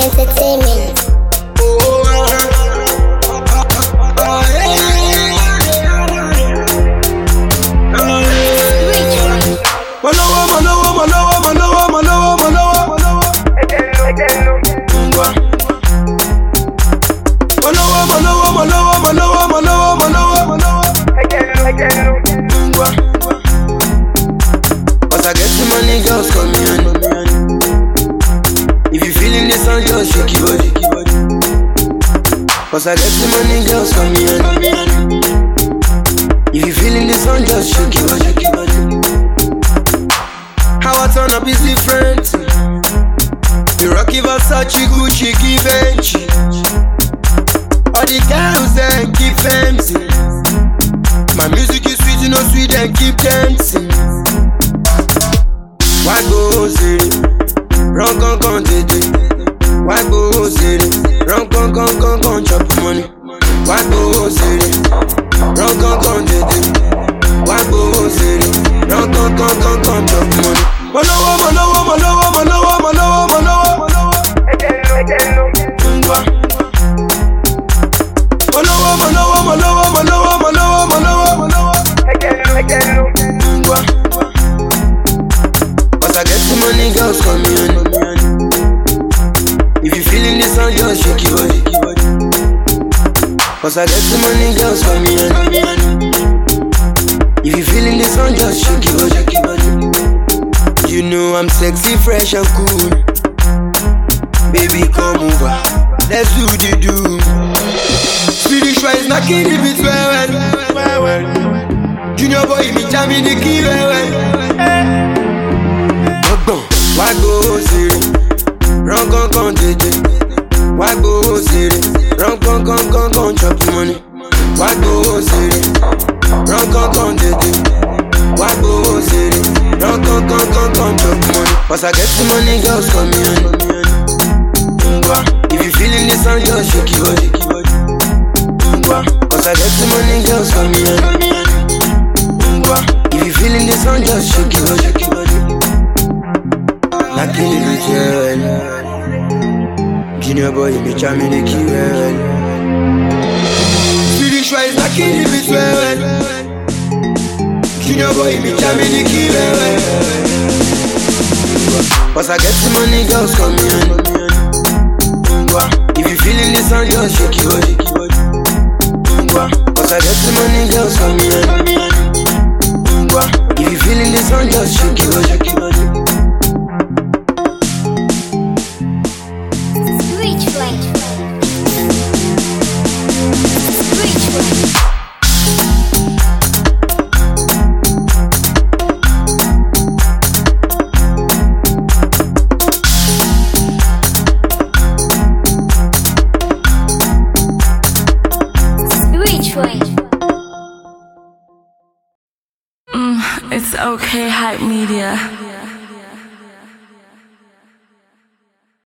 Entertainment. Cause I get the money, girls come in. If you feeling this song, just shake your body. Cause I get the money, girls come in. If you feeling this song, just shake your body. How I turn up is different. You Rocky Versace, Gucci, Givenchy. All the girls then keep fancy. My music is sweet, you know sweet and keep dancing. Why go city? Run, con, tete. Why go city? Run, con, chop money. Why go city? Run, con, tete. Why go city? Run, con, chop money. Cause I get the money, girls come in. If you feeling this song, just shake your body. Cause I get the money, girls come in. If you feeling this song, just shake your body. You know I'm sexy, fresh and cool. Baby, come over, let's do the do. Spiritual is knocking the beats well. Junior boy, me jamming the key well. Why go city? Run, con, tete. Why go city? Run, con, chop money. Why go city? Run, con, tete. Why go city? Run, con, chop money. Cause I get the money, girls come in. If you feeling this song, just shake your body. Cause I get the money, girls come in. If you feeling this song, just shake your body. Knocking the beat well. Junior boy, me jamming the key well. Spiritual is knocking the beat well. Junior boy, me jamming the key well. Cause I get the money, girls come in. If you feeling this song, just shake your body. Cause I get the money, girls come in. If you feeling this song, just shake your body. It's okay, Hype Media.